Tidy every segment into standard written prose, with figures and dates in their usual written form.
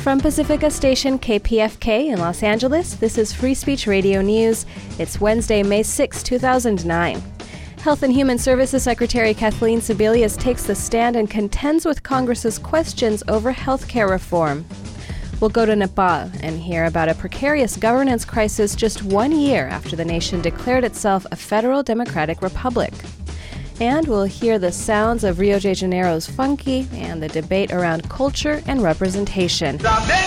From Pacifica station KPFK in Los Angeles, this is Free Speech Radio News. It's Wednesday, May 6, 2009. Health and Human Services Secretary Kathleen Sebelius takes the stand and contends with Congress's questions over health care reform. We'll go to Nepal and hear about a precarious governance crisis just 1 year after the nation declared itself a federal democratic republic. And we'll hear the sounds of Rio de Janeiro's funky and the debate around culture and representation.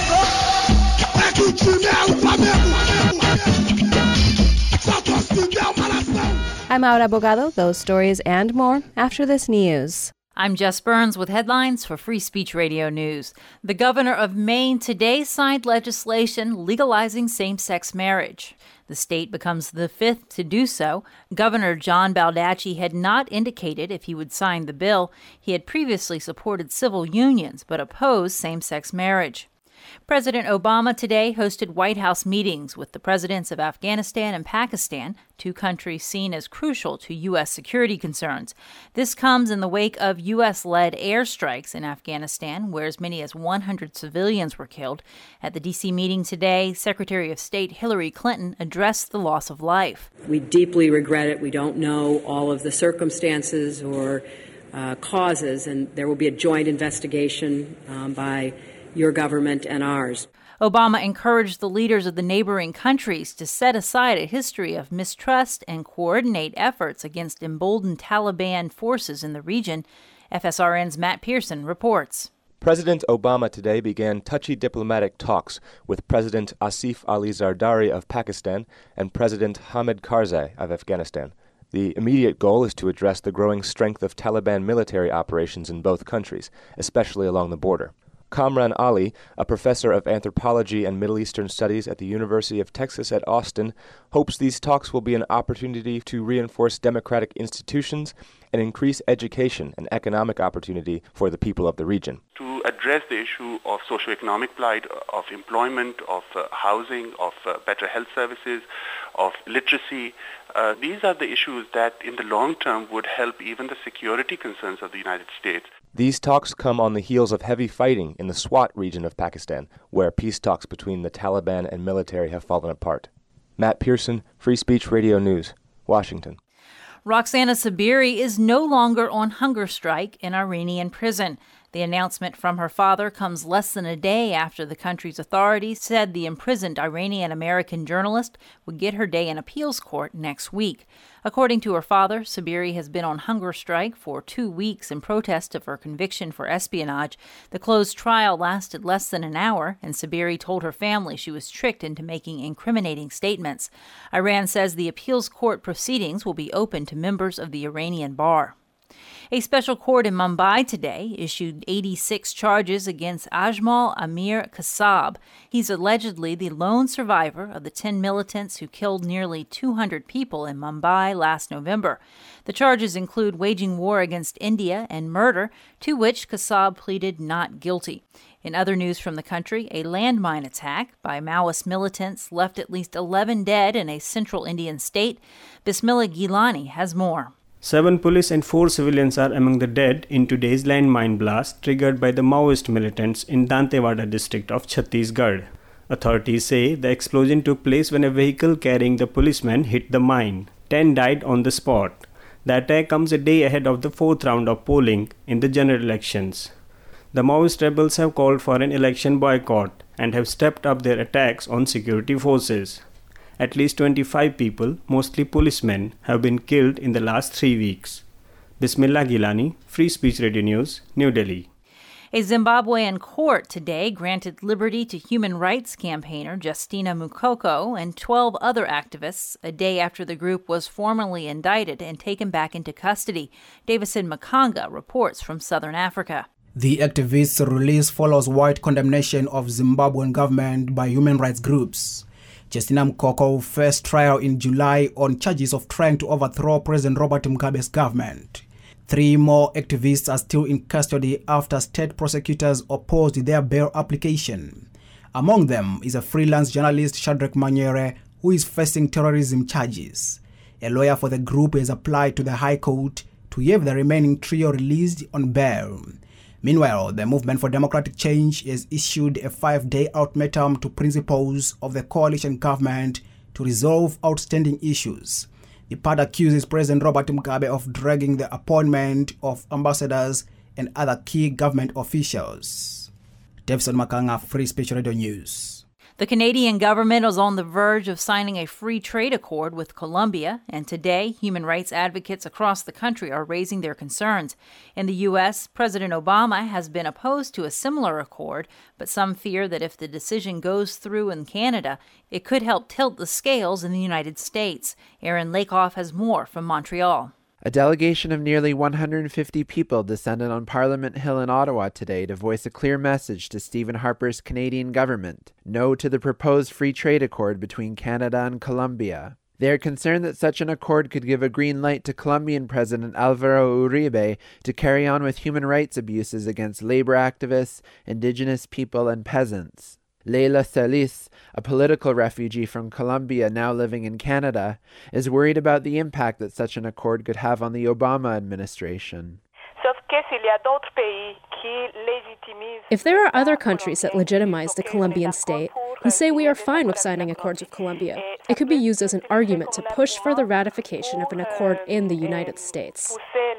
I'm Aura Bogado. Those stories and more after this news. I'm Jess Burns with headlines for Free Speech Radio News. The governor of Maine today signed legislation legalizing same-sex marriage. The state becomes the fifth to do so. Governor John Baldacci had not indicated if he would sign the bill. He had previously supported civil unions but opposed same-sex marriage. President Obama today hosted White House meetings with the presidents of Afghanistan and Pakistan, two countries seen as crucial to U.S. security concerns. This comes in the wake of U.S.-led airstrikes in Afghanistan, where as many as 100 civilians were killed. At the D.C. meeting today, Secretary of State Hillary Clinton addressed the loss of life. We deeply regret it. We don't know all of the circumstances or causes, and there will be a joint investigation by your government and ours. Obama encouraged the leaders of the neighboring countries to set aside a history of mistrust and coordinate efforts against emboldened Taliban forces in the region. FSRN's Matt Pearson reports. President Obama today began touchy diplomatic talks with President Asif Ali Zardari of Pakistan and President Hamid Karzai of Afghanistan. The immediate goal is to address the growing strength of Taliban military operations in both countries, especially along the border. Kamran Ali, a professor of anthropology and Middle Eastern studies at the University of Texas at Austin, hopes these talks will be an opportunity to reinforce democratic institutions and increase education and economic opportunity for the people of the region. To address the issue of socioeconomic plight, of employment, of housing, of better health services, of literacy, these are the issues that in the long term would help even the security concerns of the United States. These talks come on the heels of heavy fighting in the Swat region of Pakistan, where peace talks between the Taliban and military have fallen apart. Matt Pearson, Free Speech Radio News, Washington. Roxana Saberi is no longer on hunger strike in Iranian prison. The announcement from her father comes less than a day after the country's authorities said the imprisoned Iranian-American journalist would get her day in appeals court next week. According to her father, Saberi has been on hunger strike for 2 weeks in protest of her conviction for espionage. The closed trial lasted less than an hour, and Saberi told her family she was tricked into making incriminating statements. Iran says the appeals court proceedings will be open to members of the Iranian bar. A special court in Mumbai today issued 86 charges against Ajmal Amir Kasab. He's allegedly the lone survivor of the 10 militants who killed nearly 200 people in Mumbai last November. The charges include waging war against India and murder, to which Kasab pleaded not guilty. In other news from the country, a landmine attack by Maoist militants left at least 11 dead in a central Indian state. Bismillah Gilani has more. 7 police and 4 civilians are among the dead in today's landmine blast triggered by the Maoist militants in Dantewada district of Chhattisgarh. Authorities say the explosion took place when a vehicle carrying the policemen hit the mine. 10 died on the spot. The attack comes a day ahead of the 4th round of polling in the general elections. The Maoist rebels have called for an election boycott and have stepped up their attacks on security forces. At least 25 people, mostly policemen, have been killed in the last 3 weeks. Bismillah Gilani, Free Speech Radio News, New Delhi. A Zimbabwean court today granted liberty to human rights campaigner Justina Mukoko and 12 other activists a day after the group was formally indicted and taken back into custody. Davison Makanga reports from Southern Africa. The activists' release follows wide condemnation of Zimbabwean government by human rights groups. Justina Mukoko faced trial in July on charges of trying to overthrow President Robert Mugabe's government. 3 more activists are still in custody after state prosecutors opposed their bail application. Among them is a freelance journalist Shadrach Manyere, who is facing terrorism charges. A lawyer for the group has applied to the High Court to have the remaining trio released on bail. Meanwhile, the Movement for Democratic Change has issued a 5-day ultimatum to principals of the coalition government to resolve outstanding issues. The party accuses President Robert Mugabe of dragging the appointment of ambassadors and other key government officials. Davison Makanga, Free Speech Radio News. The Canadian government is on the verge of signing a free trade accord with Colombia, and today, human rights advocates across the country are raising their concerns. In the U.S., President Obama has been opposed to a similar accord, but some fear that if the decision goes through in Canada, it could help tilt the scales in the United States. Aaron Lakoff has more from Montreal. A delegation of nearly 150 people descended on Parliament Hill in Ottawa today to voice a clear message to Stephen Harper's Canadian government: no to the proposed free trade accord between Canada and Colombia. They are concerned that such an accord could give a green light to Colombian President Alvaro Uribe to carry on with human rights abuses against labor activists, indigenous people, and peasants. Leila Solis, a political refugee from Colombia now living in Canada, is worried about the impact that such an accord could have on the Obama administration. If there are other countries that legitimize the Colombian state, who say we are fine with signing accords with Colombia, it could be used as an argument to push for the ratification of an accord in the United States.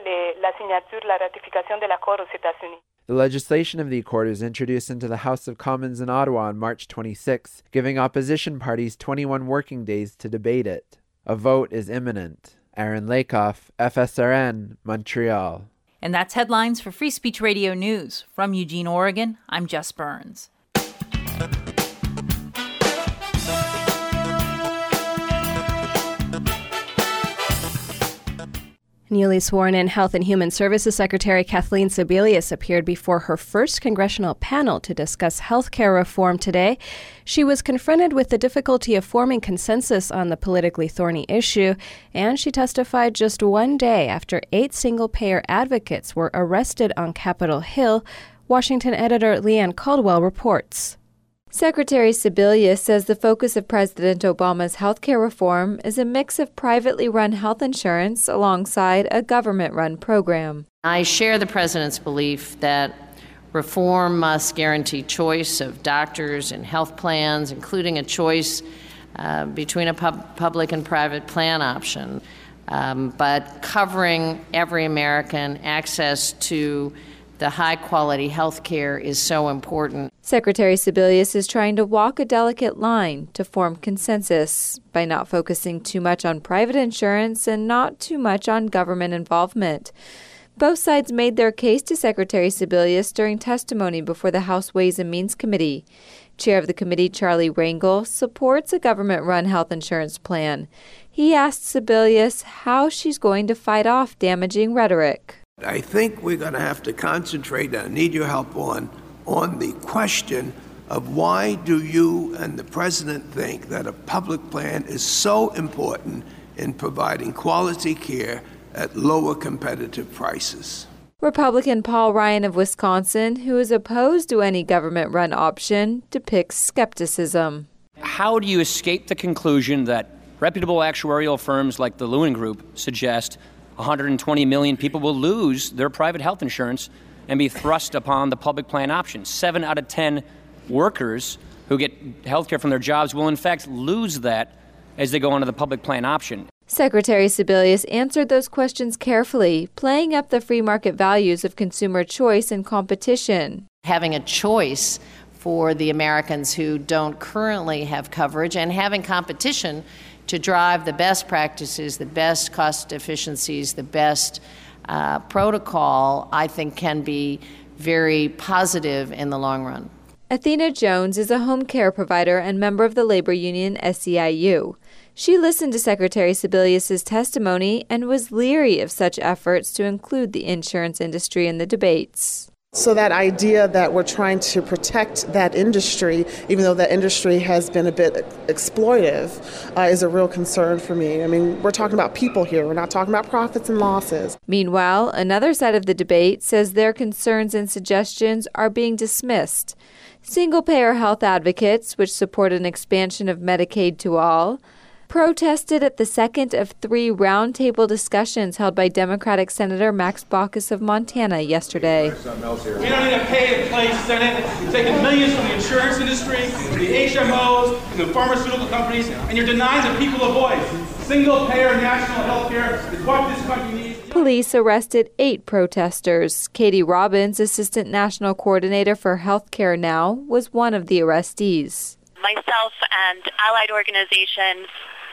The legislation of the accord was introduced into the House of Commons in Ottawa on March 26, giving opposition parties 21 working days to debate it. A vote is imminent. Aaron Lakoff, FSRN, Montreal. And that's headlines for Free Speech Radio News. From Eugene, Oregon, I'm Jess Burns. Newly sworn-in Health and Human Services Secretary Kathleen Sebelius appeared before her first congressional panel to discuss health care reform today. She was confronted with the difficulty of forming consensus on the politically thorny issue, and she testified just one day after 8 single-payer advocates were arrested on Capitol Hill. Washington editor Leanne Caldwell reports. Secretary Sebelius says the focus of President Obama's healthcare reform is a mix of privately run health insurance alongside a government-run program. I share the president's belief that reform must guarantee choice of doctors and health plans, including a choice between a public and private plan option, but covering every American. Access to the high-quality health care is so important. Secretary Sebelius is trying to walk a delicate line to form consensus by not focusing too much on private insurance and not too much on government involvement. Both sides made their case to Secretary Sebelius during testimony before the House Ways and Means Committee. Chair of the committee, Charlie Rangel, supports a government-run health insurance plan. He asked Sebelius how she's going to fight off damaging rhetoric. I think we're going to have to concentrate, and I need your help on the question of why do you and the president think that a public plan is so important in providing quality care at lower competitive prices. Republican Paul Ryan of Wisconsin, who is opposed to any government-run option, depicts skepticism. How do you escape the conclusion that reputable actuarial firms like the Lewin Group suggest 120 million people will lose their private health insurance and be thrust upon the public plan option? 7 out of 10 workers who get health care from their jobs will in fact lose that as they go onto the public plan option. Secretary Sebelius answered those questions carefully, playing up the free market values of consumer choice and competition. Having a choice for the Americans who don't currently have coverage and having competition to drive the best practices, the best cost efficiencies, the best protocol, I think can be very positive in the long run. Athena Jones is a home care provider and member of the labor union SEIU. She listened to Secretary Sebelius' testimony and was leery of such efforts to include the insurance industry in the debates. So that idea that we're trying to protect that industry, even though that industry has been a bit exploitive, is a real concern for me. I mean, we're talking about people here. We're not talking about profits and losses. Meanwhile, another side of the debate says their concerns and suggestions are being dismissed. Single-payer health advocates, which support an expansion of Medicaid to all, protested at the second of 3 roundtable discussions held by Democratic Senator Max Baucus of Montana yesterday. We don't need a pay-to-play Senate. You're taking millions from the insurance industry, from the HMOs, from the pharmaceutical companies, and you're denying the people a voice. Single-payer national health care is what this country needs. Police arrested 8 protesters. Katie Robbins, Assistant National Coordinator for Healthcare Now, was one of the arrestees. Myself and allied organizations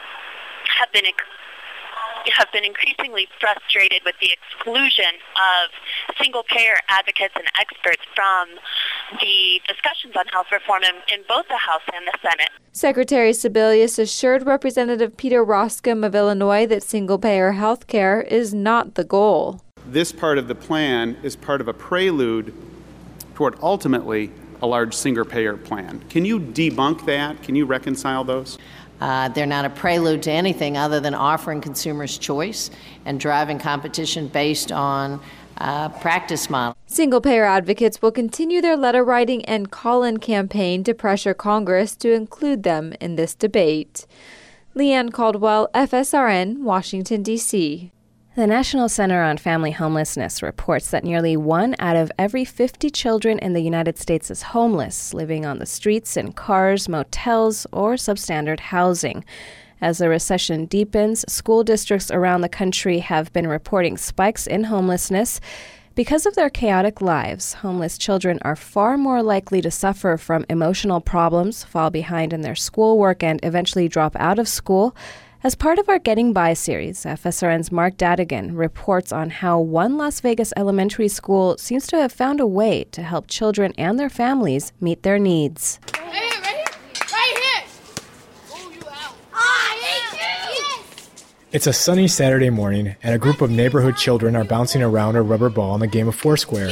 have been increasingly frustrated with the exclusion of single-payer advocates and experts from the discussions on health reform in both the House and the Senate. Secretary Sebelius assured Representative Peter Roskam of Illinois that single-payer health care is not the goal. This part of the plan is part of a prelude toward ultimately a large single-payer plan. Can you debunk that? Can you reconcile those? They're not a prelude to anything other than offering consumers choice and driving competition based on practice model. Single-payer advocates will continue their letter writing and call-in campaign to pressure Congress to include them in this debate. Leanne Caldwell, FSRN, Washington, D.C. The National Center on Family Homelessness reports that nearly 1 out of every 50 children in the United States is homeless, living on the streets, in cars, motels, or substandard housing. As the recession deepens, school districts around the country have been reporting spikes in homelessness. Because of their chaotic lives, homeless children are far more likely to suffer from emotional problems, fall behind in their schoolwork, and eventually drop out of school. As part of our Getting By series, FSRN's Mark Dadigan reports on how one Las Vegas elementary school seems to have found a way to help children and their families meet their needs. Right here. Oh, you out. I hate you. It's a sunny Saturday morning, and a group of neighborhood children are bouncing around a rubber ball in the game of Foursquare.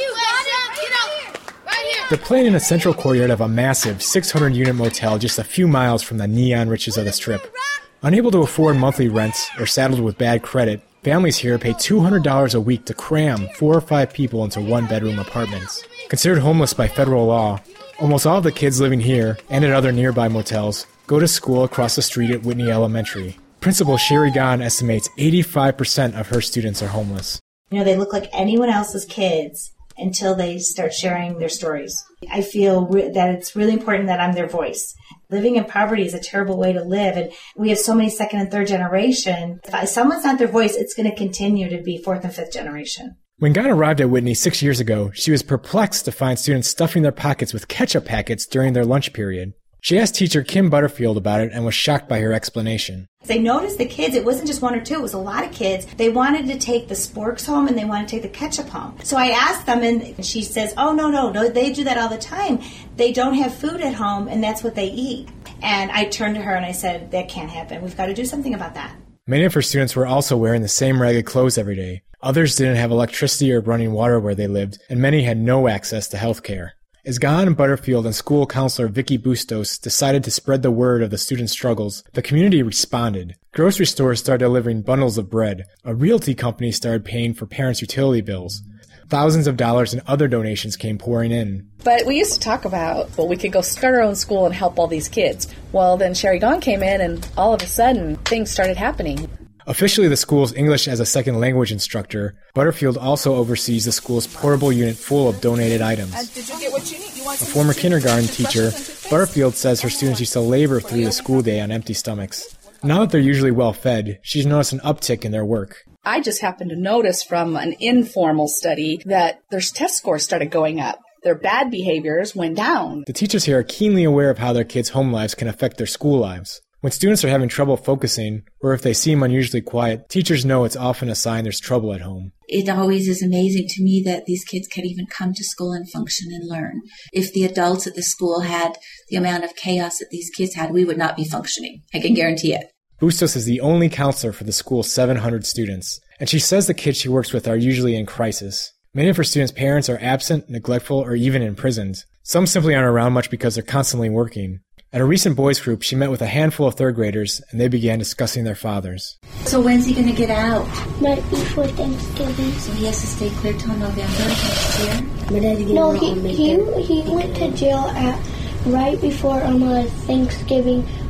They're playing in a central courtyard of a massive 600-unit motel just a few miles from the neon riches of the Strip. Unable to afford monthly rents or saddled with bad credit, families here pay $200 a week to cram 4 or 5 people into one-bedroom apartments. Considered homeless by federal law, almost all of the kids living here and at other nearby motels go to school across the street at Whitney Elementary. Principal Sherry Gahn estimates 85% of her students are homeless. You know, they look like anyone else's kids until they start sharing their stories. I feel that it's really important that I'm their voice. Living in poverty is a terrible way to live, and we have so many second and third generation. If someone's not their voice, it's going to continue to be fourth and fifth generation. When Gahn arrived at Whitney 6 years ago, she was perplexed to find students stuffing their pockets with ketchup packets during their lunch period. She asked teacher Kim Butterfield about it and was shocked by her explanation. They noticed the kids, it wasn't just 1 or 2, it was a lot of kids. They wanted to take the sporks home and they wanted to take the ketchup home. So I asked them and she says, oh, no, they do that all the time. They don't have food at home and that's what they eat. And I turned to her and I said, that can't happen. We've got to do something about that. Many of her students were also wearing the same ragged clothes every day. Others didn't have electricity or running water where they lived, and many had no access to health care. As Gahn, Butterfield, and school counselor Vicky Bustos decided to spread the word of the students' struggles, the community responded. Grocery stores started delivering bundles of bread. A realty company started paying for parents' utility bills. Thousands of dollars in other donations came pouring in. But we used to talk about, well, we could go start our own school and help all these kids. Well, then Sherry Gahn came in, and all of a sudden, things started happening. Officially the school's English as a second language instructor, Butterfield also oversees the school's portable unit full of donated items. Did you get what you need? You want a former kindergarten teacher, Butterfield says her students used to labor through the school day on empty stomachs. Now that they're usually well fed, she's noticed an uptick in their work. I just happened to notice from an informal study that their test scores started going up. Their bad behaviors went down. The teachers here are keenly aware of how their kids' home lives can affect their school lives. When students are having trouble focusing, or if they seem unusually quiet, teachers know it's often a sign there's trouble at home. It always is amazing to me that these kids can even come to school and function and learn. If the adults at the school had the amount of chaos that these kids had, we would not be functioning. I can guarantee it. Bustos is the only counselor for the school's 700 students, and she says the kids she works with are usually in crisis. Many of her students' parents are absent, neglectful, or even imprisoned. Some simply aren't around much because they're constantly working. At a recent boys group, she met with a handful of third graders, and they began discussing their fathers. So when's he going to get out? Right before Thanksgiving. So he has to stay clear till November next year? No, he went to jail right before Thanksgiving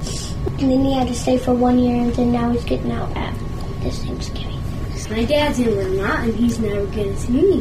And then he had to stay for 1 year, and then now he's getting out at this Thanksgiving. My dad's in Vermont, and he's never going to see me.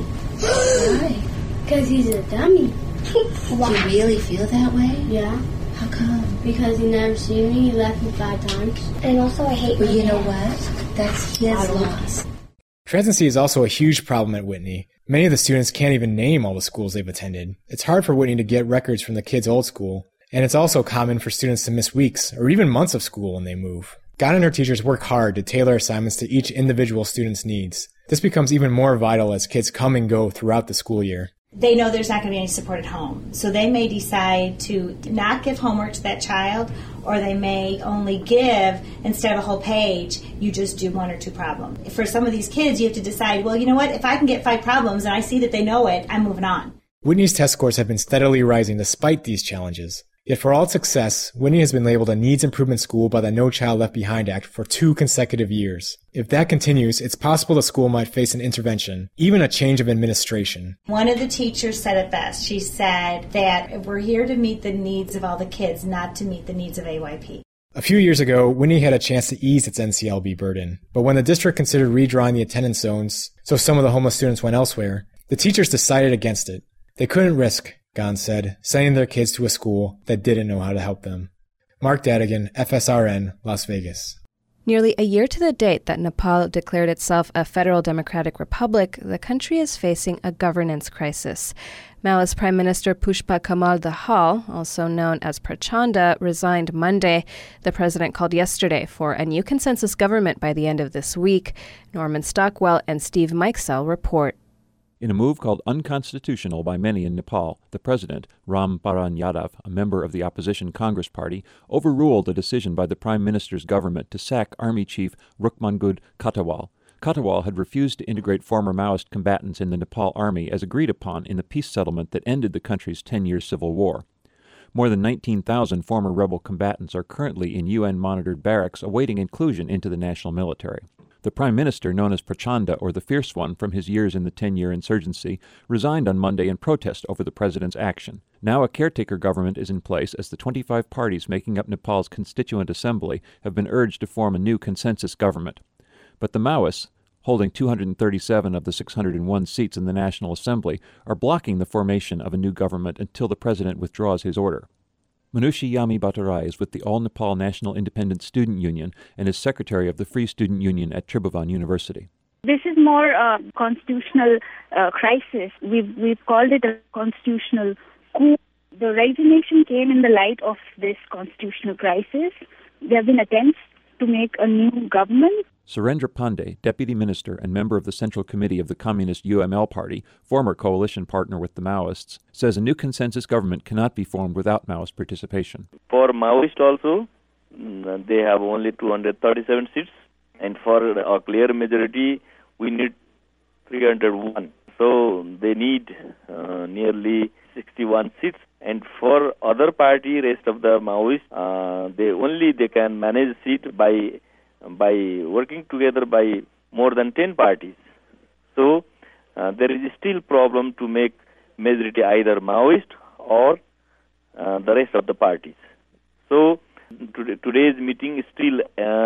Why? Because he's a dummy. Why? Do you really feel that way? Yeah. How come? Because he never seen me. He left me 5 times. And also I hate Well, my you know dad. what? That's his loss. Transiency is also a huge problem at Whitney. Many of the students can't even name all the schools they've attended. It's hard for Whitney to get records from the kids' old school, and it's also common for students to miss weeks or even months of school when they move. Gan and her teachers work hard to tailor assignments to each individual student's needs. This becomes even more vital as kids come and go throughout the school year. They know there's not going to be any support at home. So they may decide to not give homework to that child, or they may only give, instead of a whole page, you just do 1 or 2 problems. For some of these kids, you have to decide, well, you know what, if I can get 5 problems and I see that they know it, I'm moving on. Whitney's test scores have been steadily rising despite these challenges. Yet for all its success, Whitney has been labeled a needs improvement school by the No Child Left Behind Act for 2 consecutive years. If that continues, it's possible the school might face an intervention, even a change of administration. One of the teachers said it best. She said that we're here to meet the needs of all the kids, not to meet the needs of AYP. A few years ago, Whitney had a chance to ease its NCLB burden, but when the district considered redrawing the attendance zones so some of the homeless students went elsewhere, the teachers decided against it. They couldn't risk, Gan said, sending their kids to a school that didn't know how to help them. Mark Dadigan, FSRN, Las Vegas. Nearly a year to the date that Nepal declared itself a federal democratic republic, the country is facing a governance crisis. Maoist Prime Minister Pushpa Kamal Dahal, also known as Prachanda, resigned Monday. The president called yesterday for a new consensus government by the end of this week. Norman Stockwell and Steve Mikesell report. In a move called unconstitutional by many in Nepal, the president, Ram Baran Yadav, a member of the opposition Congress Party, overruled a decision by the prime minister's government to sack Army Chief Rukmangud Katawal. Katawal had refused to integrate former Maoist combatants in the Nepal Army as agreed upon in the peace settlement that ended the country's 10-year civil war. More than 19,000 former rebel combatants are currently in UN-monitored barracks awaiting inclusion into the national military. The prime minister, known as Prachanda, or the Fierce One, from his years in the 10-year insurgency, resigned on Monday in protest over the president's action. Now a caretaker government is in place as the 25 parties making up Nepal's Constituent Assembly have been urged to form a new consensus government. But the Maoists, holding 237 of the 601 seats in the National Assembly, are blocking the formation of a new government until the president withdraws his order. Manushi Yami Bhattarai is with the All Nepal National Independent Student Union and is secretary of the Free Student Union at Tribhuvan University. This is more a constitutional crisis. We've called it a constitutional coup. The resignation came in the light of this constitutional crisis. There have been attempts to make a new government. Surendra Pandey, deputy minister and member of the Central Committee of the Communist UML Party, former coalition partner with the Maoists, says a new consensus government cannot be formed without Maoist participation. For Maoist also, they have only 237 seats, and for a clear majority, we need 301. So they need nearly 61 seats. And for other party, rest of the Maoists, they can manage seat by working together by more than 10 parties. So there is still problem to make majority either Maoist or the rest of the parties. So today's meeting is still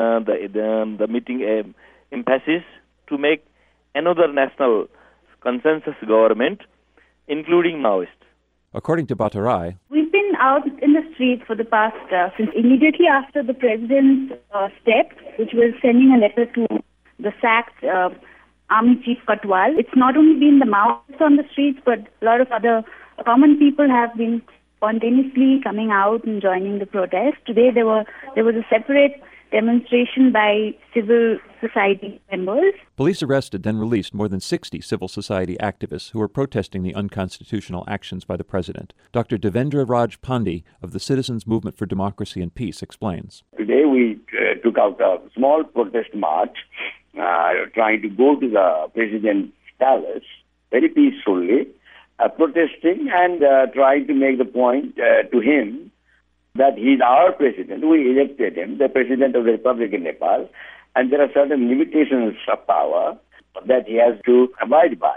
the meeting emphasis to make another national consensus government, including Maoist. According to Bhattarai, we've been out in the streets for the past, since immediately after the president's step, which was sending a letter to the sacked Army Chief Katawal. It's not only been the Maoists on the streets, but a lot of other common people have been spontaneously coming out and joining the protest. Today there was a separate demonstration by civil society members. Police arrested, then released more than 60 civil society activists who were protesting the unconstitutional actions by the president. Dr. Devendra Raj Pandey of the Citizens Movement for Democracy and Peace explains. Today we took out a small protest march, trying to go to the president's palace very peacefully, protesting and trying to make the point to him that he's our president. We elected him, the president of the Republic of Nepal, and there are certain limitations of power that he has to abide by.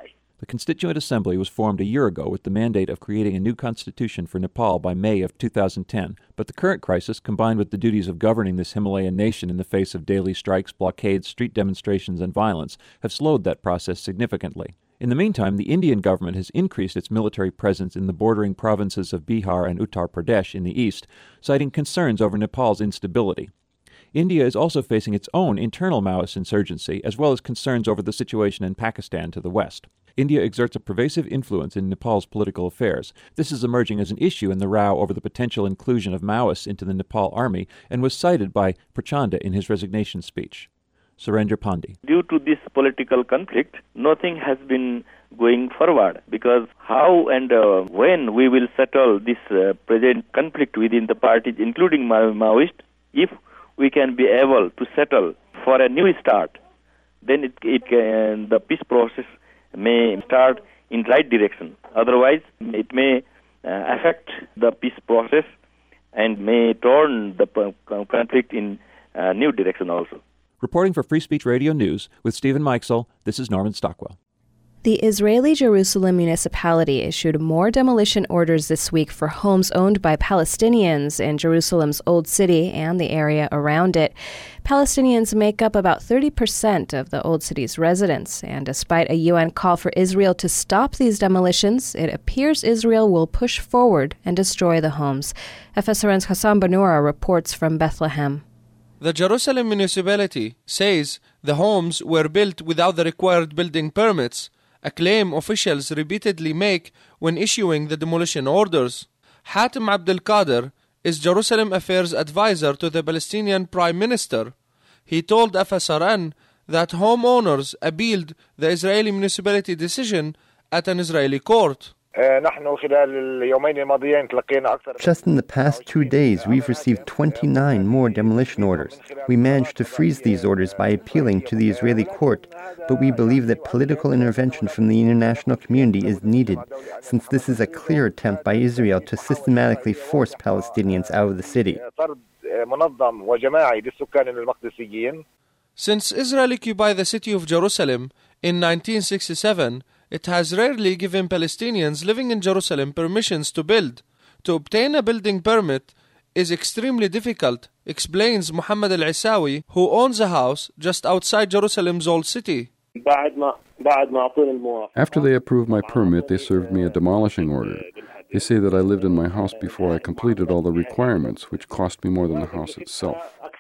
The Constituent Assembly was formed a year ago with the mandate of creating a new constitution for Nepal by May of 2010, but the current crisis, combined with the duties of governing this Himalayan nation in the face of daily strikes, blockades, street demonstrations, and violence, have slowed that process significantly. In the meantime, the Indian government has increased its military presence in the bordering provinces of Bihar and Uttar Pradesh in the east, citing concerns over Nepal's instability. India is also facing its own internal Maoist insurgency, as well as concerns over the situation in Pakistan to the west. India exerts a pervasive influence in Nepal's political affairs. This is emerging as an issue in the row over the potential inclusion of Maoists into the Nepal army and was cited by Prachanda in his resignation speech. Surendra Pandey. Due to this political conflict, nothing has been going forward because how and when we will settle this present conflict within the parties, including Maoist, if we can be able to settle for a new start, then the peace process may start in right direction. Otherwise, it may affect the peace process and may turn the conflict in a new direction also. Reporting for Free Speech Radio News with Stephen Mikesell, this is Norman Stockwell. The Israeli Jerusalem municipality issued more demolition orders this week for homes owned by Palestinians in Jerusalem's Old City and the area around it. Palestinians make up about 30% of the Old City's residents, and despite a UN call for Israel to stop these demolitions, it appears Israel will push forward and destroy the homes. FSRN's Hassan Banura reports from Bethlehem. The Jerusalem municipality says the homes were built without the required building permits, a claim officials repeatedly make when issuing the demolition orders. Hatem Abdel Kader is Jerusalem Affairs advisor to the Palestinian Prime Minister. He told FSRN that homeowners appealed the Israeli municipality decision at an Israeli court. Just in the past 2 days, we've received 29 more demolition orders. We managed to freeze these orders by appealing to the Israeli court, but we believe that political intervention from the international community is needed, since this is a clear attempt by Israel to systematically force Palestinians out of the city. Since Israel occupied the city of Jerusalem in 1967, it has rarely given Palestinians living in Jerusalem permissions to build. To obtain a building permit is extremely difficult, explains Muhammad Al-Isawi, who owns a house just outside Jerusalem's Old City. After they approved my permit, they served me a demolishing order. They say that I lived in my house before I completed all the requirements, which cost me more than the house itself.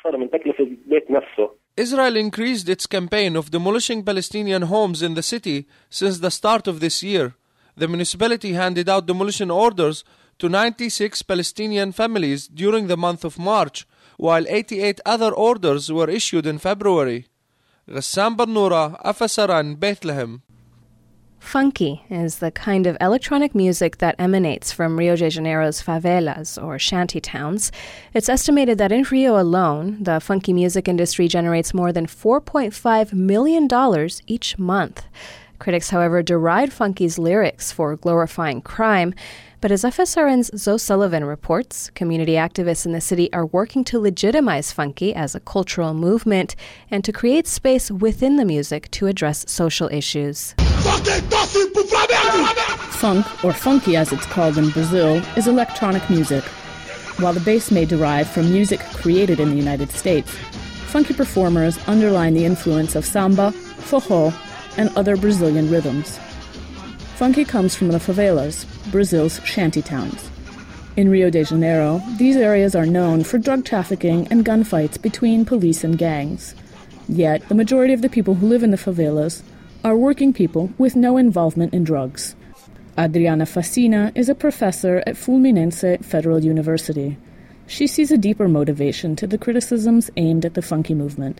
Israel increased its campaign of demolishing Palestinian homes in the city since the start of this year. The municipality handed out demolition orders to 96 Palestinian families during the month of March, while 88 other orders were issued in February. Ghassan Barnoura, FSRN, Bethlehem. Funky is the kind of electronic music that emanates from Rio de Janeiro's favelas, or shanty towns. It's estimated that in Rio alone, the funky music industry generates more than $4.5 million each month. Critics, however, deride funky's lyrics for glorifying crime. But as FSRN's Zoe Sullivan reports, community activists in the city are working to legitimize funky as a cultural movement and to create space within the music to address social issues. Funk, or funky as it's called in Brazil, is electronic music. While the base may derive from music created in the United States, funky performers underline the influence of samba, forró, and other Brazilian rhythms. Funky comes from the favelas, Brazil's shanty towns. In Rio de Janeiro, these areas are known for drug trafficking and gunfights between police and gangs. Yet, the majority of the people who live in the favelas are working people with no involvement in drugs. Adriana Facina is a professor at Fluminense Federal University. She sees a deeper motivation to the criticisms aimed at the funky movement.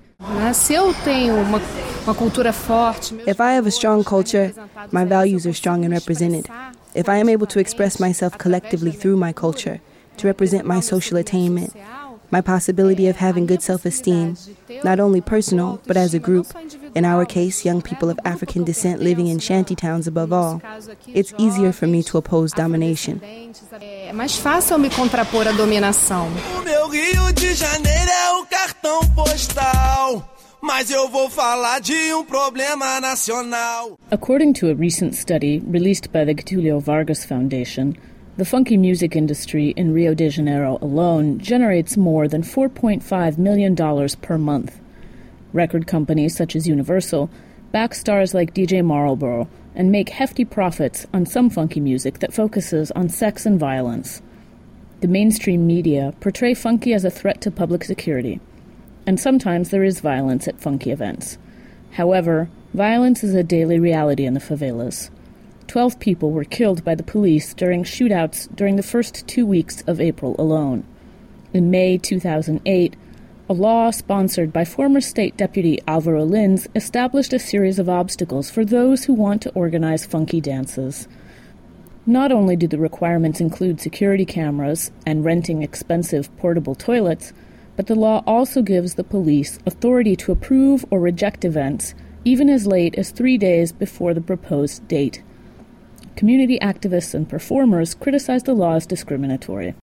If I have a strong culture, my values are strong and represented. If I am able to express myself collectively through my culture, to represent my social attainment, my possibility of having good self-esteem, not only personal, but as a group, in our case, young people of African descent living in shanty towns above all, it's easier for me to oppose domination. É mais fácil me contrapor à dominação. O meu Rio de Janeiro é o cartão postal. According to a recent study released by the Getulio Vargas Foundation, the funky music industry in Rio de Janeiro alone generates more than $4.5 million per month. Record companies such as Universal back stars like DJ Marlboro and make hefty profits on some funky music that focuses on sex and violence. The mainstream media portray funky as a threat to public security, and sometimes there is violence at funky events. However, violence is a daily reality in the favelas. 12 people were killed by the police during shootouts during the first 2 weeks of April alone. In May 2008, a law sponsored by former State Deputy Alvaro Lins established a series of obstacles for those who want to organize funky dances. Not only do the requirements include security cameras and renting expensive portable toilets, but the law also gives the police authority to approve or reject events even as late as 3 days before the proposed date. Community activists and performers criticize the law as discriminatory.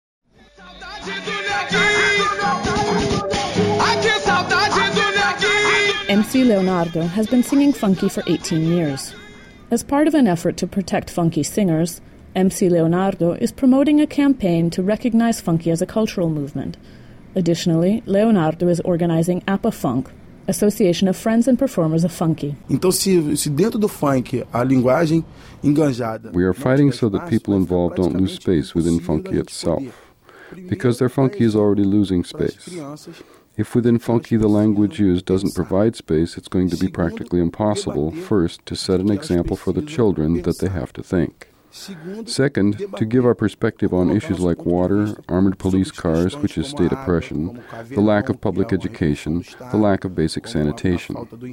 MC Leonardo has been singing funky for 18 years. As part of an effort to protect funky singers, MC Leonardo is promoting a campaign to recognize funky as a cultural movement. Additionally, Leonardo is organizing APA Funk, Association of Friends and Performers of Funky. Então, se dentro do funk a linguagem enganjada. We are fighting so that people involved don't lose space within funky itself, because their funky is already losing space. If within funky the language used doesn't provide space, it's going to be practically impossible, first, to set an example for the children that they have to think. Second, to give our perspective on issues like water, armored police cars, which is state oppression, the lack of public education, the lack of basic sanitation.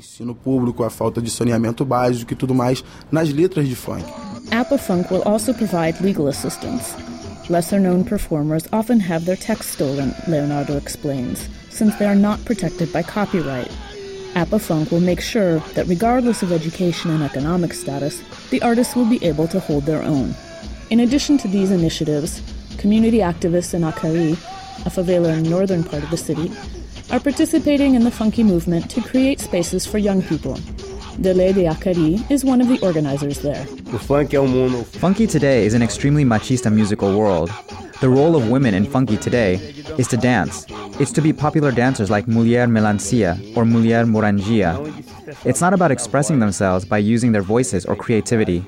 APA Funk will also provide legal assistance. Lesser-known performers often have their texts stolen, Leonardo explains, since they are not protected by copyright. APA Funk will make sure that regardless of education and economic status, the artists will be able to hold their own. In addition to these initiatives, community activists in Acari, a favela in the northern part of the city, are participating in the funky movement to create spaces for young people. Dele de Acari is one of the organizers there. Funky today is an extremely machista musical world. The role of women in funky today is to dance. It's to be popular dancers like Mulher Melancia or Mulher Morangia. It's not about expressing themselves by using their voices or creativity.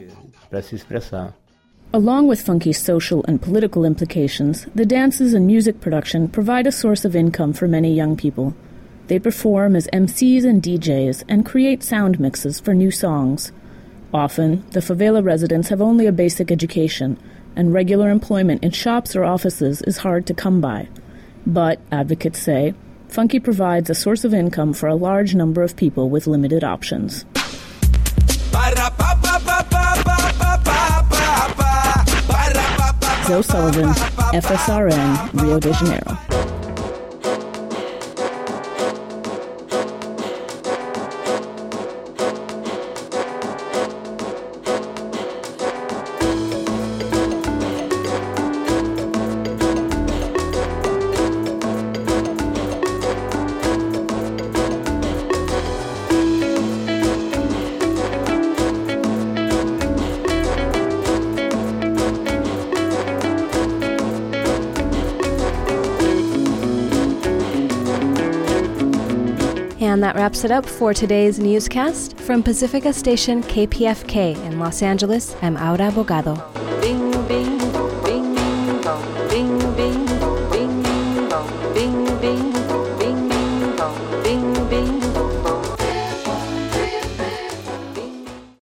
Along with funky's social and political implications, the dances and music production provide a source of income for many young people. They perform as MCs and DJs and create sound mixes for new songs. Often, the favela residents have only a basic education, and regular employment in shops or offices is hard to come by. But, advocates say, funky provides a source of income for a large number of people with limited options. Zoe Sullivan, FSRN, Rio de Janeiro. And that wraps it up for today's newscast. From Pacifica Station KPFK in Los Angeles, I'm Aura Bogado.